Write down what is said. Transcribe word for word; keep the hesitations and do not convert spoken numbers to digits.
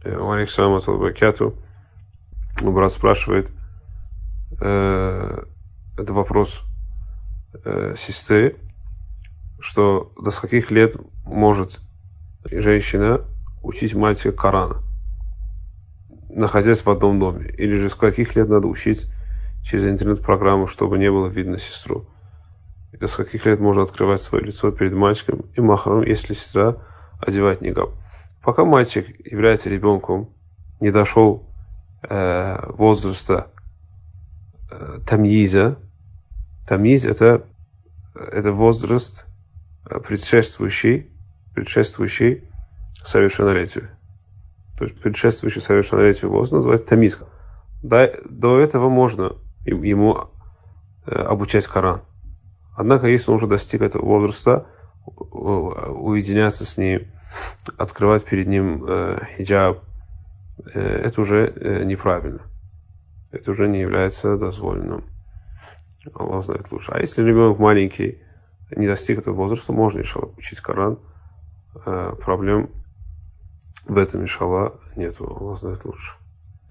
Алейкум салам. Брат спрашивает, э, это вопрос э, сестры, что до скольких лет может женщина учить мальчика Корана, находясь в одном доме, или же с каких лет надо учить через интернет-программу, чтобы не было видно сестру. И до скольких лет можно открывать свое лицо перед мальчиком и махром, если сестра одевает нигаб. Пока мальчик является ребенком, не дошел э, возраста э, тамйиза. Тамйиз это, это возраст предшествующий, предшествующий совершеннолетию. То есть предшествующий совершеннолетию возраст называется тамйиз. До, до этого можно ему э, обучать Коран. Однако, если он уже достиг этого возраста, уединяться с ним, открывать перед ним э, хиджаб, э, это уже э, неправильно. Это уже не является дозволенным. Аллах знает лучше. А если ребенок маленький, не достиг этого возраста, можно, иншаллах, учить Коран. Э, проблем в этом, иншаллах, нету. Аллах знает лучше.